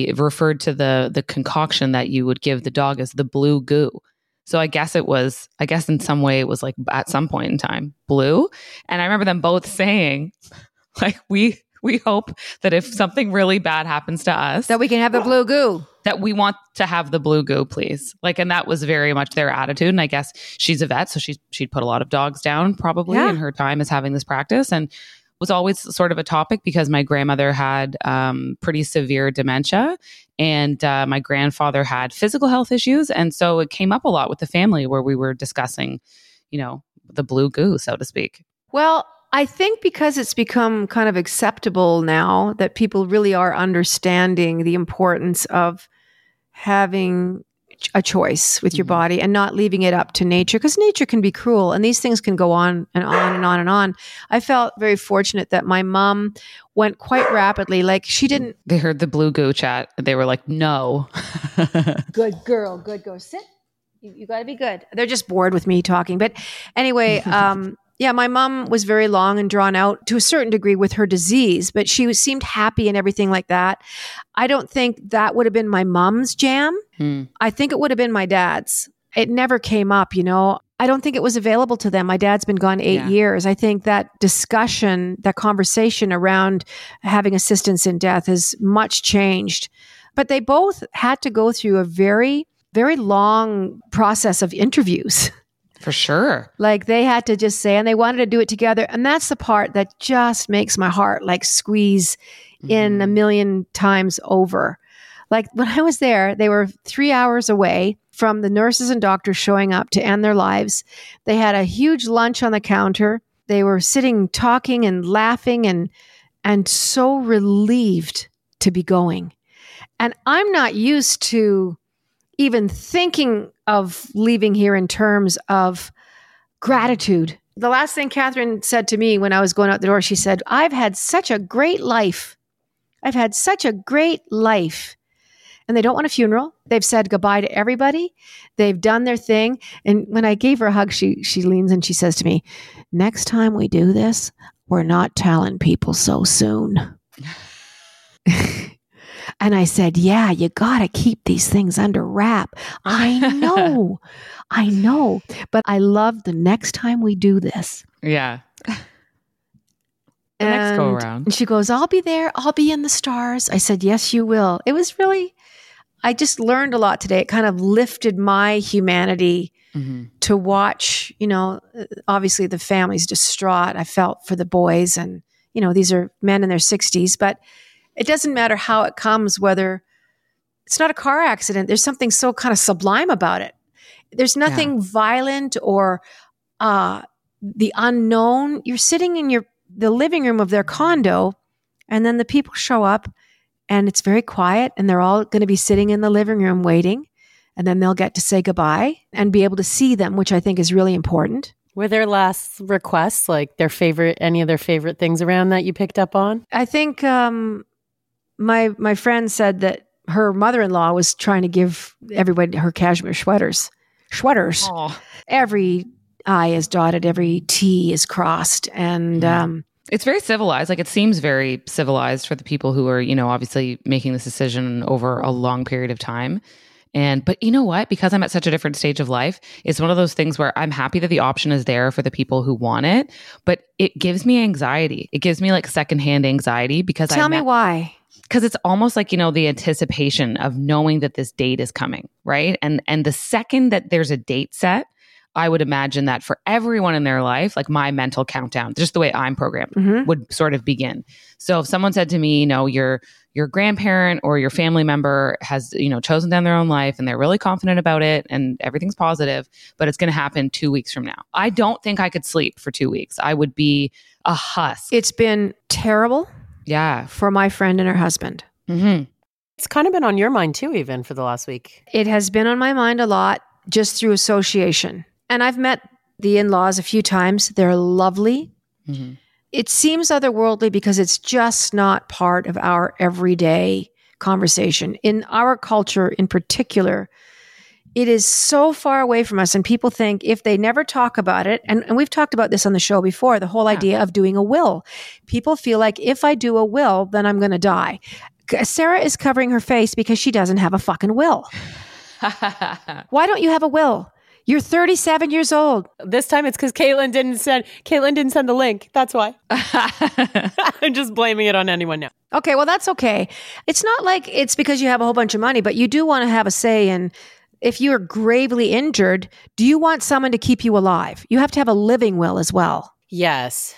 S2: the concoction that you would give the dog as the blue goo. So I guess in some way it was like at some point in time, blue. And I remember them both saying, like, we hope that if something really bad happens to us,
S1: that we can have the blue goo.
S2: That we want to have the blue goo, please. Like, and that was very much their attitude. And I guess she's a vet, so she'd put a lot of dogs down probably in her time as having this practice, and was always sort of a topic because my grandmother had pretty severe dementia, and my grandfather had physical health issues, and so it came up a lot with the family where we were discussing, the blue goo, so to speak.
S1: Well, I think because it's become kind of acceptable now that people really are understanding the importance of having a choice with your body and not leaving it up to nature, because nature can be cruel and these things can go on and on and on and on. I felt very fortunate that my mom went quite rapidly. Like they heard the blue goo chat. They were like, no. Good girl. Sit. You got to be good. They're just bored with me talking. But anyway, my mom was very long and drawn out to a certain degree with her disease, but she seemed happy and everything like that. I don't think that would have been my mom's jam. I think it would have been my dad's. It never came up, I don't think it was available to them. My dad's been gone 8 years. I think that discussion, that conversation around having assistance in death has much changed. But they both had to go through a very, very long process of interviews.
S2: For sure.
S1: Like they had to just say, and they wanted to do it together. And that's the part that just makes my heart like squeeze in a million times over. Like when I was there, they were 3 hours away from the nurses and doctors showing up to end their lives. They had a huge lunch on the counter. They were sitting, talking and laughing and so relieved to be going. And I'm not used to even thinking of leaving here in terms of gratitude. The last thing Catherine said to me when I was going out the door, she said, I've had such a great life. I've had such a great life. And they don't want a funeral. They've said goodbye to everybody. They've done their thing. And when I gave her a hug, she leans and she says to me, next time we do this, we're not telling people so soon. And I said, yeah, you got to keep these things under wrap. I know. But I love the next time we do this.
S2: Yeah. The next go around.
S1: And she goes, I'll be there. I'll be in the stars. I said, yes, you will. It was really, I just learned a lot today. It kind of lifted my humanity to watch, obviously the family's distraught. I felt for the boys and, these are men in their 60s, but it doesn't matter how it comes, whether it's not a car accident. There's something so kind of sublime about it. There's nothing violent or the unknown. You're sitting in the living room of their condo, and then the people show up, and it's very quiet, and they're all going to be sitting in the living room waiting, and then they'll get to say goodbye and be able to see them, which I think is really important.
S3: Were there last requests, like any of their favorite things around that you picked up on?
S1: I think my friend said that her mother-in-law was trying to give everybody her cashmere sweaters.
S2: Aww.
S1: Every I is dotted, every T is crossed. And
S2: it's very civilized. Like, it seems very civilized for the people who are, obviously making this decision over a long period of time. But you know what? Because I'm at such a different stage of life, it's one of those things where I'm happy that the option is there for the people who want it, but it gives me anxiety. It gives me like secondhand anxiety because
S1: Tell me why.
S2: Because it's almost like, the anticipation of knowing that this date is coming, right? And the second that there's a date set, I would imagine that for everyone in their life, like my mental countdown, just the way I'm programmed, would sort of begin. So if someone said to me, your grandparent or your family member has, chosen down their own life and they're really confident about it and everything's positive, but it's going to happen 2 weeks from now. I don't think I could sleep for 2 weeks. I would be a husk.
S1: It's been terrible.
S2: Yeah.
S1: For my friend and her husband.
S2: Mm-hmm.
S3: It's kind of been on your mind too, even for the last week.
S1: It has been on my mind a lot just through association. And I've met the in-laws a few times. They're lovely.
S2: Mm-hmm.
S1: It seems otherworldly because it's just not part of our everyday conversation. In our culture in particular, it is so far away from us. And people think if they never talk about it, and we've talked about this on the show before, the whole idea of doing a will. People feel like if I do a will, then I'm going to die. Sarah is covering her face because she doesn't have a fucking will. Why don't you have a will? You're 37 years old.
S3: This time it's because Caitlin didn't send the link. That's why. I'm just blaming it on anyone now.
S1: Okay, well, that's okay. It's not like it's because you have a whole bunch of money, but you do want to have a say in if you're gravely injured, do you want someone to keep you alive? You have to have a living will as well.
S3: Yes,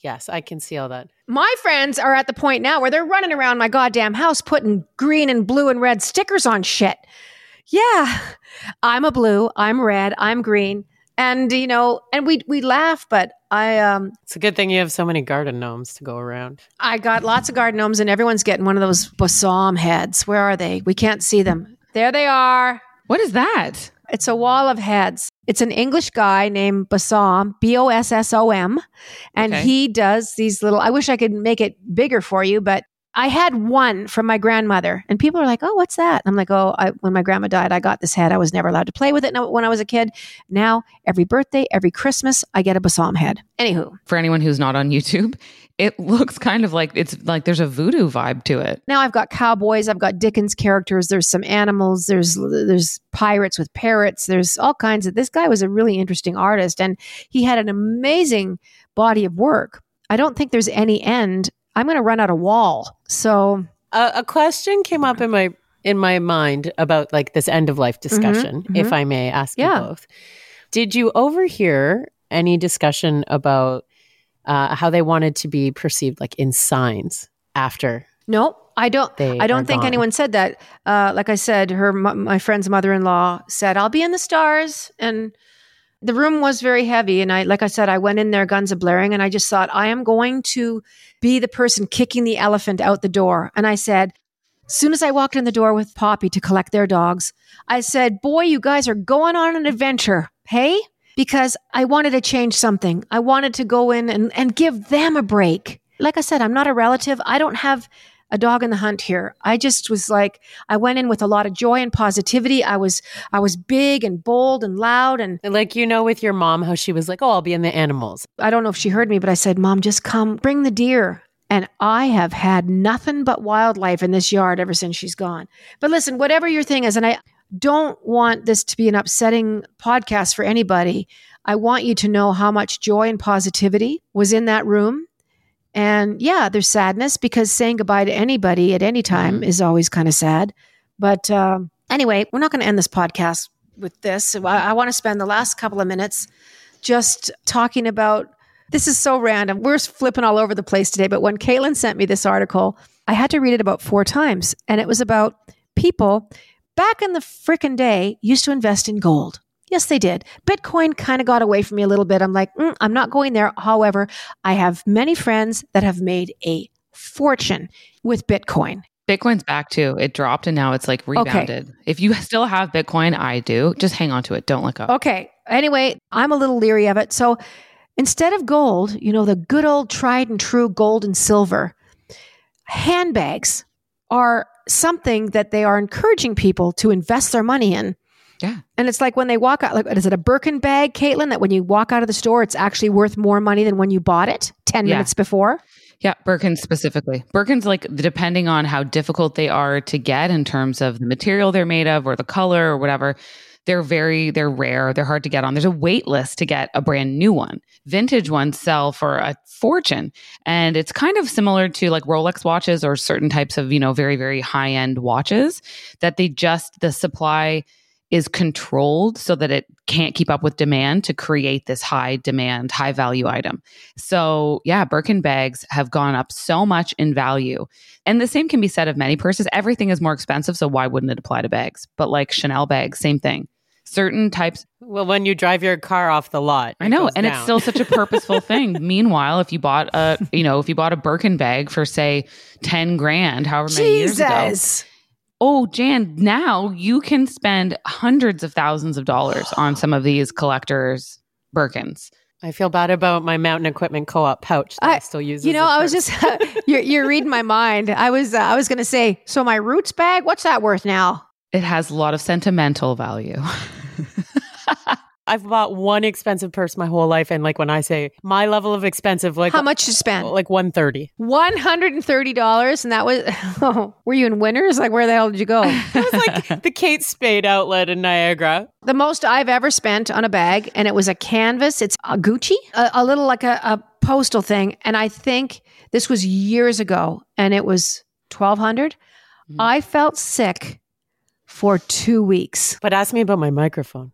S3: I can see all that.
S1: My friends are at the point now where they're running around my goddamn house putting green and blue and red stickers on shit. Yeah, I'm a blue, I'm red, I'm green. And, and we laugh, but
S3: it's a good thing you have so many garden gnomes to go around.
S1: I got lots of garden gnomes and everyone's getting one of those Bassam heads. Where are they? We can't see them. There they are.
S2: What is that?
S1: It's a wall of heads. It's an English guy named Bassam, Bossom. And he does these little, I wish I could make it bigger for you, but I had one from my grandmother and people are like, oh, what's that? I'm like, when my grandma died, I got this head. I was never allowed to play with it when I was a kid. Now, every birthday, every Christmas, I get a Bassam head. Anywho.
S2: For anyone who's not on YouTube, it looks kind of like it's like there's a voodoo vibe to it.
S1: Now I've got cowboys, I've got Dickens characters, there's some animals, there's pirates with parrots, there's all kinds of, this guy was a really interesting artist and he had an amazing body of work. I don't think there's any end. I'm going to run out of wall. So
S3: a question came up in my mind about like this end of life discussion, if I may ask you both. Did you overhear any discussion about how they wanted to be perceived, like in signs after?
S1: No, I don't think anyone said that. Like I said, my friend's mother-in-law said, I'll be in the stars. And the room was very heavy. And like I said, I went in there guns a-blaring and I just thought, I am going to be the person kicking the elephant out the door. And I said, as soon as I walked in the door with Poppy to collect their dogs, I said, boy, you guys are going on an adventure. Hey? Because I wanted to change something. I wanted to go in and give them a break. Like I said, I'm not a relative. I don't have a dog in the hunt here. I just was like, I went in with a lot of joy and positivity. I was big and bold and loud. And
S3: like, with your mom, how she was like, oh, I'll be in the animals.
S1: I don't know if she heard me, but I said, Mom, just come bring the deer. And I have had nothing but wildlife in this yard ever since she's gone. But listen, whatever your thing is, and I don't want this to be an upsetting podcast for anybody. I want you to know how much joy and positivity was in that room. And yeah, there's sadness because saying goodbye to anybody at any time is always kind of sad. But anyway, we're not going to end this podcast with this. I want to spend the last couple of minutes just talking about, this is so random. We're flipping all over the place today. But when Caitlin sent me this article, I had to read it about 4 times. And it was about people back in the frickin' day used to invest in gold. Yes, they did. Bitcoin kind of got away from me a little bit. I'm like, I'm not going there. However, I have many friends that have made a fortune with Bitcoin.
S2: Bitcoin's back too. It dropped and now it's like rebounded. Okay. If you still have Bitcoin, I do. Just hang on to it. Don't let go.
S1: Okay. Anyway, I'm a little leery of it. So instead of gold, the good old tried and true gold and silver, handbags are something that they are encouraging people to invest their money in.
S2: Yeah.
S1: And it's like when they walk out, like, is it a Birkin bag, Caitlin, that when you walk out of the store, it's actually worth more money than when you bought it 10 minutes before?
S2: Yeah, Birkins specifically. Birkins, like, depending on how difficult they are to get in terms of the material they're made of or the color or whatever, they're rare, they're hard to get on. There's a wait list to get a brand new one. Vintage ones sell for a fortune. And it's kind of similar to like Rolex watches or certain types of, very, very high-end watches that the supply is controlled so that it can't keep up with demand to create this high demand, high value item. So yeah, Birkin bags have gone up so much in value. And the same can be said of many purses. Everything is more expensive, so why wouldn't it apply to bags? But like Chanel bags, same thing. Certain types.
S3: Well, when you drive your car off the lot,
S2: I know, and it's still such a purposeful thing. Meanwhile, if you bought a Birkin bag for say 10 grand, however many years ago. Oh, Jan, now you can spend hundreds of thousands of dollars on some of these collectors' Birkins.
S3: I feel bad about my Mountain Equipment Co-op pouch that I still use.
S1: I was just, you're reading my mind. I was going to say, so my Roots bag, what's that worth now?
S2: It has a lot of sentimental value.
S3: I've bought one expensive purse my whole life. And like when I say my level of expensive, like
S1: how much you spent?
S3: Like $130.
S1: $130. And that was, were you in Winners? Like where the hell did you go?
S3: It was like the Kate Spade outlet in Niagara.
S1: The most I've ever spent on a bag. And it was a canvas. It's a Gucci, a little like a postal thing. And I think this was years ago and it was $1,200. I felt sick for 2 weeks.
S3: But ask me about my microphone.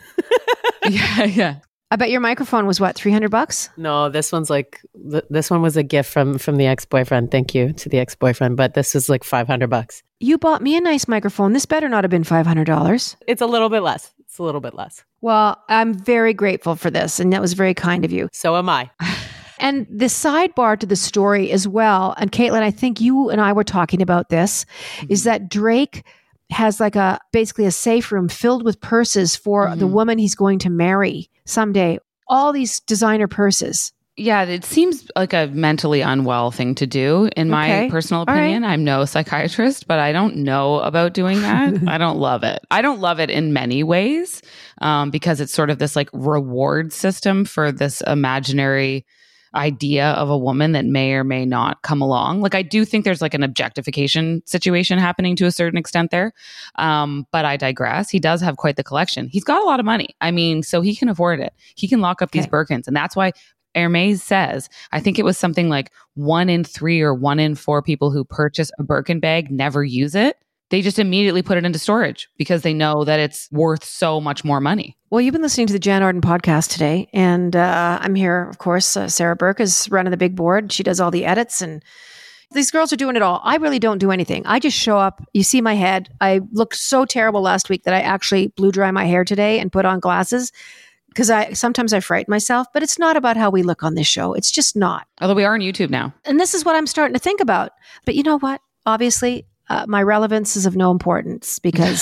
S2: Yeah.
S1: I bet your microphone was what, $300?
S3: No, this one's like this one was a gift from the ex-boyfriend. Thank you to the ex-boyfriend, but this was like $500.
S1: You bought me a nice microphone. This better not have been $500.
S3: It's a little bit less.
S1: Well, I'm very grateful for this, and that was very kind of you.
S3: So am I.
S1: And the sidebar to the story as well, and Caitlin, I think you and I were talking about this, is that Drake has like basically a safe room filled with purses for the woman he's going to marry someday. All these designer purses.
S2: Yeah, it seems like a mentally unwell thing to do, in my personal opinion. Right. I'm no psychiatrist, but I don't know about doing that. I don't love it. I don't love it in many ways because it's sort of this like reward system for this imaginary idea of a woman that may or may not come along. Like I do think there's like an objectification situation happening to a certain extent there. But I digress. He does have quite the collection. He's got a lot of money. I mean, so he can afford it. He can lock up these Birkins. And that's why Hermès says, I think it was something like 1 in 3 or 1 in 4 people who purchase a Birkin bag never use it. They just immediately put it into storage because they know that it's worth so much more money.
S1: Well, you've been listening to the Jan Arden podcast today, and I'm here, of course. Sarah Burke is running the big board. She does all the edits, and these girls are doing it all. I really don't do anything. I just show up. You see my head. I looked so terrible last week that I actually blew dry my hair today and put on glasses because sometimes I frighten myself, but it's not about how we look on this show. It's just not.
S2: Although we are on YouTube now.
S1: And this is what I'm starting to think about. But you know what? Obviously, my relevance is of no importance because...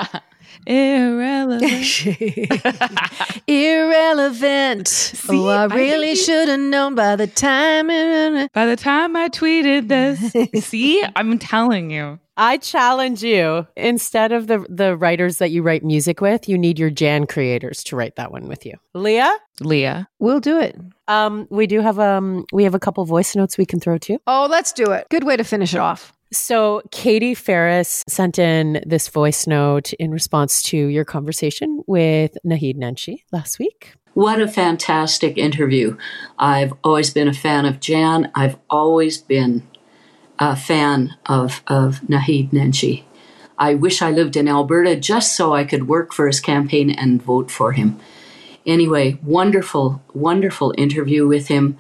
S2: Irrelevant.
S1: Irrelevant. See, I really should have known by the time I
S2: tweeted this. See, I'm telling you.
S3: I challenge you, instead of the writers that you write music with, you need your Jan creators to write that one with you. Leah?
S1: We'll do it.
S3: We have a couple voice notes we can throw too.
S1: Oh, let's do it. Good way to finish it off.
S3: So Katie Ferris sent in this voice note in response to your conversation with Naheed Nenshi last week.
S4: What a fantastic interview. I've always been a fan of Jan. I've always been a fan of Naheed Nenshi. I wish I lived in Alberta just so I could work for his campaign and vote for him. Anyway, wonderful, wonderful interview with him.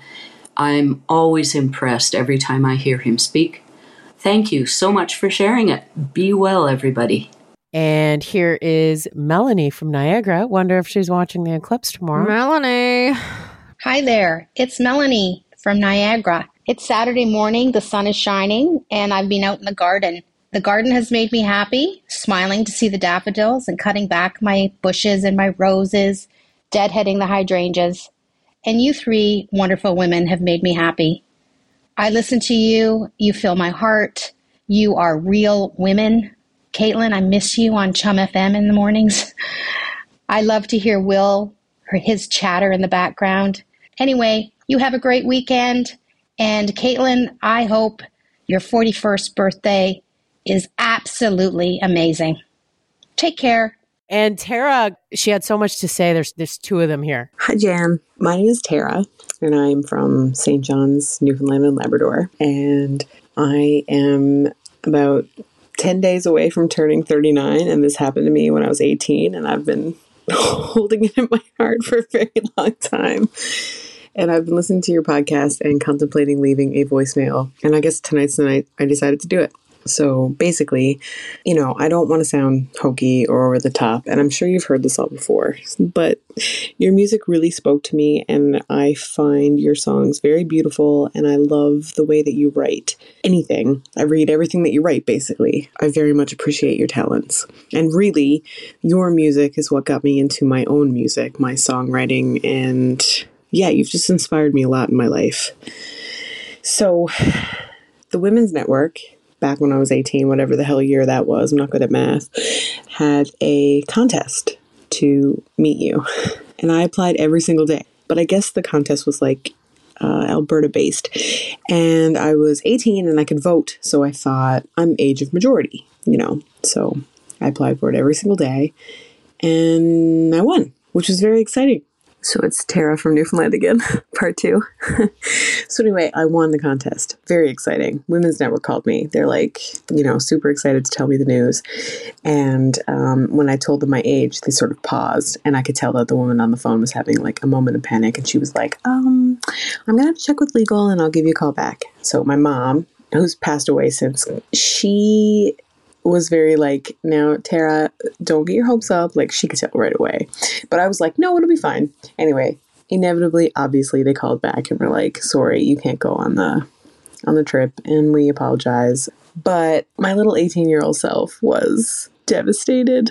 S4: I'm always impressed every time I hear him speak. Thank you so much for sharing it. Be well, everybody.
S3: And here is Melanie from Niagara. Wonder if she's watching the eclipse tomorrow.
S1: Melanie.
S5: Hi there. It's Melanie from Niagara. It's Saturday morning. The sun is shining, and I've been out in the garden. The garden has made me happy, smiling to see the daffodils and cutting back my bushes and my roses, deadheading the hydrangeas. And you three wonderful women have made me happy. I listen to you. You fill my heart. You are real women. Caitlin, I miss you on Chum FM in the mornings. I love to hear Will, his chatter in the background. Anyway, you have a great weekend. And Caitlin, I hope your 41st birthday is absolutely amazing. Take care.
S3: And Tara, she had so much to say. There's two of them here.
S6: Hi, Jan. My name is Tara, and I'm from St. John's, Newfoundland and Labrador. And I am about 10 days away from turning 39, and this happened to me when I was 18, and I've been holding it in my heart for a very long time. And I've been listening to your podcast and contemplating leaving a voicemail. And I guess tonight's the night I decided to do it. So basically, I don't want to sound hokey or over the top, and I'm sure you've heard this all before, but your music really spoke to me, and I find your songs very beautiful, and I love the way that you write anything. I read everything that you write, basically. I very much appreciate your talents. And really, your music is what got me into my own music, my songwriting, and yeah, you've just inspired me a lot in my life. So, the Women's Network, back when I was 18, whatever the hell year that was, I'm not good at math, had a contest to meet you. And I applied every single day. But I guess the contest was Alberta based. And I was 18 and I could vote. So I thought, I'm age of majority, So I applied for it every single day. And I won, which was very exciting. So it's Tara from Newfoundland again, part 2. So anyway, I won the contest. Very exciting. Women's Network called me. They're super excited to tell me the news. And when I told them my age, they sort of paused. And I could tell that the woman on the phone was having a moment of panic. And she was like, I'm going to have to check with legal and I'll give you a call back. So my mom, who's passed away since, she was very now, Tara, don't get your hopes up. She could tell right away. But I was like, no, it'll be fine. Anyway, inevitably, obviously, they called back and were like, sorry, you can't go on the trip. And we apologize. But my little 18-year-old self was devastated.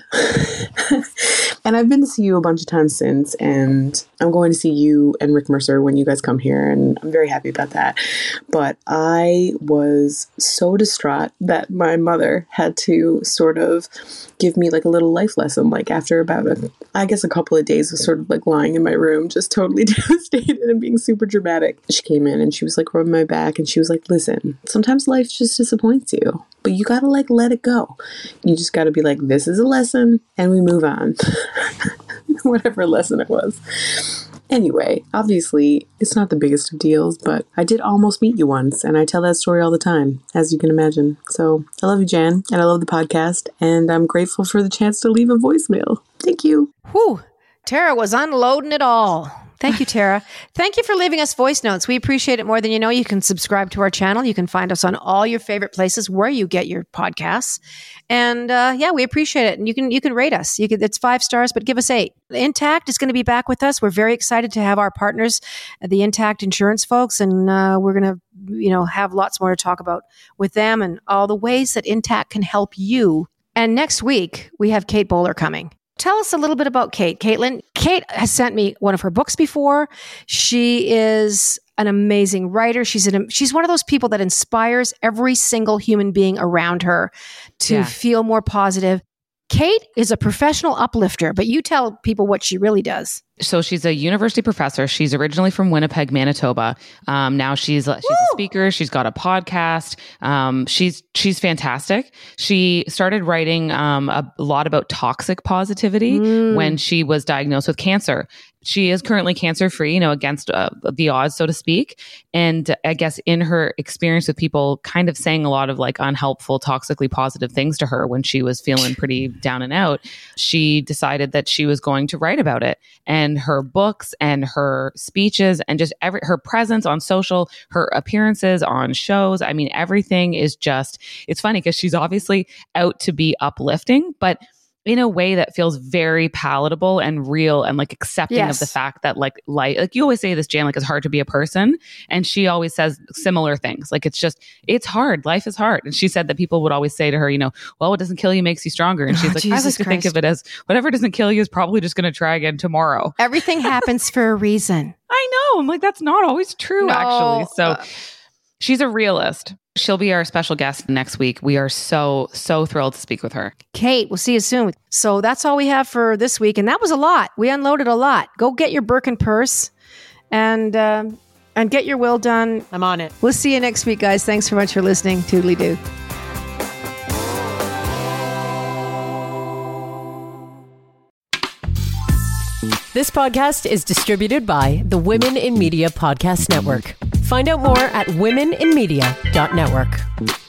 S6: And I've been to see you a bunch of times since, and I'm going to see you and Rick Mercer when you guys come here, and I'm very happy about that. But I was so distraught that my mother had to sort of give me a little life lesson, after about a couple of days of sort of lying in my room, just totally devastated and being super dramatic. She came in and she was rubbing my back and she was like, listen, sometimes life just disappoints you, but you gotta let it go. You just gotta be this is a lesson and we move on. Whatever lesson it was. Anyway, obviously, it's not the biggest of deals, but I did almost meet you once, and I tell that story all the time, as you can imagine. So, I love you, Jan, and I love the podcast, and I'm grateful for the chance to leave a voicemail. Thank you.
S1: Whew. Tara was unloading it all. Thank you, Tara. Thank you for leaving us voice notes. We appreciate it more than you know. You can subscribe to our channel. You can find us on all your favorite places where you get your podcasts. And we appreciate it. And you can rate us. It's 5 stars, but give us 8. Intact is going to be back with us. We're very excited to have our partners, the Intact Insurance folks, and we're going to have lots more to talk about with them and all the ways that Intact can help you. And next week we have Kate Bowler coming. Tell us a little bit about Kate. Caitlin. Kate has sent me one of her books before. She is an amazing writer. She's one of those people that inspires every single human being around her to feel more positive. Kate is a professional uplifter, but you tell people what she really does.
S2: So she's a university professor. She's originally from Winnipeg, Manitoba. Now she's a speaker. She's got a podcast. She's fantastic. She started writing a lot about toxic positivity when she was diagnosed with cancer. She is currently cancer-free, against the odds, so to speak. And I guess in her experience with people kind of saying a lot of like unhelpful, toxically positive things to her when she was feeling pretty down and out, she decided that she was going to write about it. And her books and her speeches and just her presence on social, her appearances on shows, I mean, everything is just, it's funny because she's obviously out to be uplifting, but in a way that feels very palatable and real and like accepting of the fact that like you always say this, Jan, like it's hard to be a person. And she always says similar things. Like it's hard. Life is hard. And she said that people would always say to her, well, what doesn't kill you makes you stronger. And she's like, I like to think of it as whatever doesn't kill you is probably just going to try again tomorrow.
S1: Everything happens for a reason.
S2: I know. I'm like, that's not always true, actually. So she's a realist. She'll be our special guest next week. We are so thrilled to speak with her.
S1: Kate, we'll see you soon. So that's all we have for this week. And that was a lot. We unloaded a lot. Go get your Birkin purse and get your will done.
S3: I'm on it.
S1: We'll see you next week, guys. Thanks so much for listening. Toodly-doo.
S3: This podcast is distributed by the Women in Media Podcast Network. Find out more at womeninmedia.network.